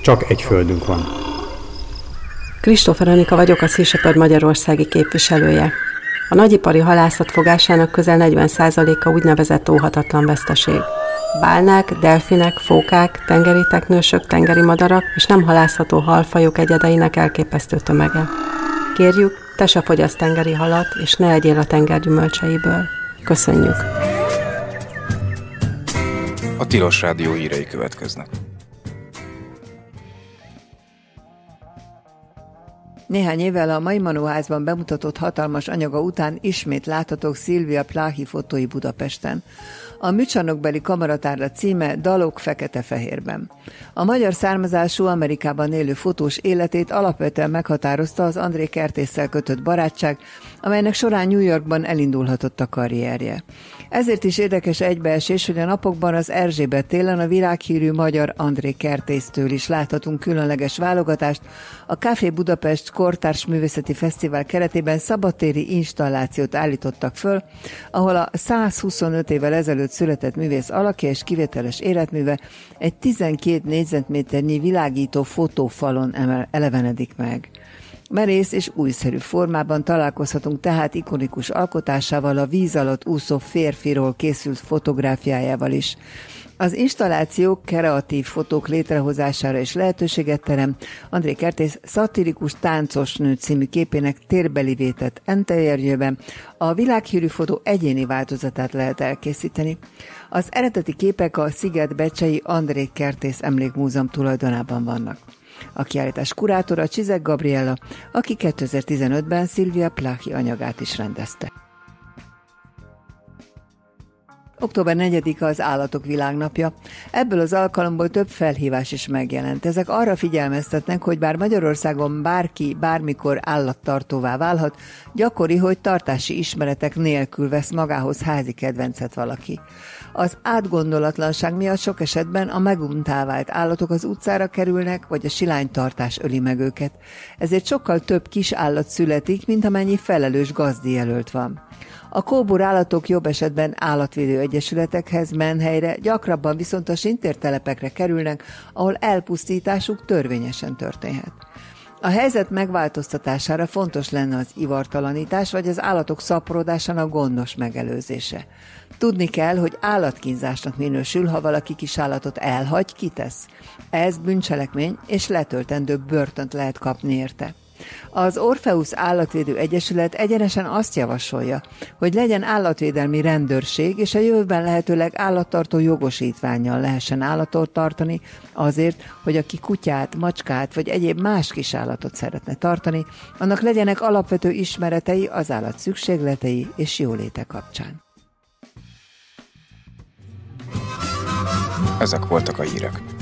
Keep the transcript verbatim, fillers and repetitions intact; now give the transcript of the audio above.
Csak egy földünk van. Kristófer Anika vagyok, a Sea Shepherd magyarországi képviselője. A nagyipari halászat fogásának közel negyven százaléka úgynevezett óhatatlan veszteség. Bálnák, delfinek, fókák, tengeri teknősök, tengeri madarak és nem halászható halfajok egyedeinek elképesztő tömege. Kérjük, te se fogyasz tengeri halat, és ne egyél a tenger gyümölcseiből. Köszönjük! A Tilos Rádió hírei következnek. Néhány évvel a Mai Manóházban bemutatott hatalmas anyaga után ismét láthatók Silvia Plahi fotói Budapesten. A műcsarnokbeli kamaratárlat címe Dalok fekete-fehérben. A magyar származású, Amerikában élő fotós életét alapvetően meghatározta az André Kertésszel kötött barátság, amelynek során New Yorkban elindulhatott a karrierje. Ezért is érdekes egybeesés, hogy a napokban az Erzsébet téren a világhírű magyar André Kertésztől is láthatunk különleges válogatást. A Café Budapest Kortárs Művészeti Fesztivál keretében szabadtéri installációt állítottak föl, ahol a százhuszonöt évvel ezelőtt született művész alakja és kivételes életműve egy tizenkét négyzetméternyi világító fotófalon elevenedik meg. Merész és újszerű formában találkozhatunk tehát ikonikus alkotásával, a víz alatt úszó férfiról készült fotográfiájával is. Az installáció kreatív fotók létrehozására is lehetőséget terem. André Kertész szatirikus táncos nő című képének térbeli vétett enterjében a világhírű fotó egyéni változatát lehet elkészíteni. Az eredeti képek a Sziget-becsei André Kertész Emlékmúzeum tulajdonában vannak. A kiállítás kurátora Csizek Gabriella, aki kétezer-tizenötben Silvia Plahi anyagát is rendezte. október negyedike az Állatok Világnapja. Ebből az alkalomból több felhívás is megjelent. Ezek arra figyelmeztetnek, hogy bár Magyarországon bárki bármikor állattartóvá válhat, gyakori, hogy tartási ismeretek nélkül vesz magához házi kedvencet valaki. Az átgondolatlanság miatt sok esetben a meguntá vált állatok az utcára kerülnek, vagy a silánytartás öli meg őket. Ezért sokkal több kis állat születik, mint amennyi felelős gazdijelölt van. A kóbor állatok jobb esetben állatvédő egyesületekhez, menhelyre, gyakrabban viszont a sintértelepekre kerülnek, ahol elpusztításuk törvényesen történhet. A helyzet megváltoztatására fontos lenne az ivartalanítás, vagy az állatok szaporodásának gondos megelőzése. Tudni kell, hogy állatkínzásnak minősül, ha valaki kis állatot elhagy, kitesz. Ez bűncselekmény, és letöltendő börtönt lehet kapni érte. Az Orpheus Állatvédő Egyesület egyenesen azt javasolja, hogy legyen állatvédelmi rendőrség, és a jövőben lehetőleg állattartó jogosítvánnyal lehessen állatot tartani, azért, hogy aki kutyát, macskát vagy egyéb más kis állatot szeretne tartani, annak legyenek alapvető ismeretei az állat szükségletei és jóléte kapcsán. Ezek voltak a hírek.